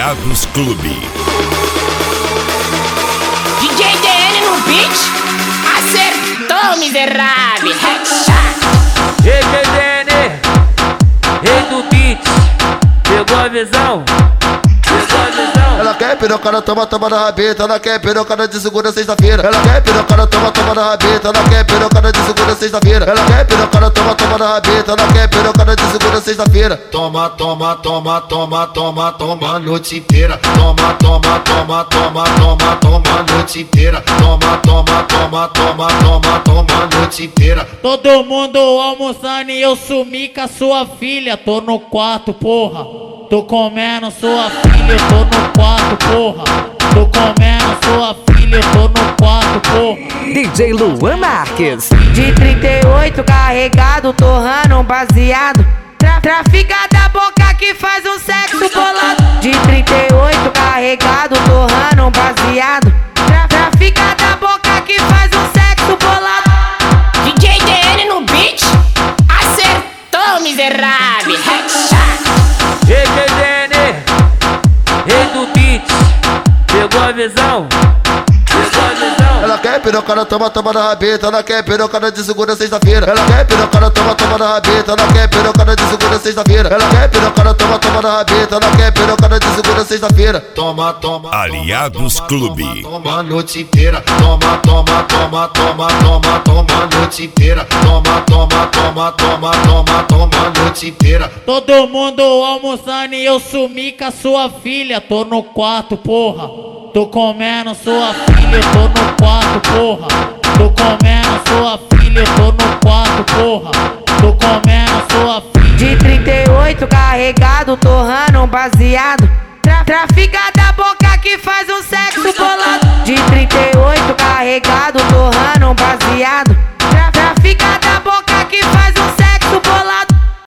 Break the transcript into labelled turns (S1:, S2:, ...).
S1: Aliados Clube.
S2: DJ DN no beat, acertou, miserável. Headshot.
S3: Ei, DN, rei do beat, pegou a visão? Pegou a visão?
S4: Ela quer pirocada, toma na rabeta. Ela quer pirocada de segunda sexta-feira. Ela quer pirocada, toma na rabeta. Ela quer pirocada de segunda sexta-feira. Ela quer pirocada, toma na rabeta. Ela quer pirocada de segunda sexta-feira. Toma a noite inteira. Toma a noite inteira. Toma a noite inteira.
S5: Todo mundo almoçando e eu sumi com a sua filha. Tô no quarto, porra. Tô comendo sua filha, eu tô no quarto, porra. Tô comendo sua filha, eu tô no quarto, porra.
S6: DJ Luan Marques.
S7: De 38 carregado, torrando um baseado. Trafica da boca que faz um sexo bolado. De 38 carregado, torrando um baseado. Trafica da boca que faz um sexo bolado.
S2: DJ DN no beat, acertou, miserável. Headshot.
S3: Ei, DN, rei do beat, pegou a visão? Pegou a visão?
S4: Ela quer pirocada, toma na rabeta. Ela quer pirocada de segunda sexta-feira. Ela quer pirocada, toma na rabeta. Ela quer pirocada de segunda sexta-feira. Ela quer pirocada, toma na rabeta. Ela quer pirocada de segunda sexta-feira. Toma
S1: Aliados Clube.
S4: Toma a noite inteira. Toma a noite inteira. Toma a noite inteira.
S5: Todo mundo almoçando e eu sumi com a sua filha. Tô no quarto, porra. Tô comendo sua filha, eu tô no quarto, porra. Tô comendo sua filha, eu tô no quarto, porra. Tô comendo sua filha.
S7: De 38 carregado, torrando um baseado. Trafica da boca que faz um sexo bolado. De 38 carregado, torrando um baseado.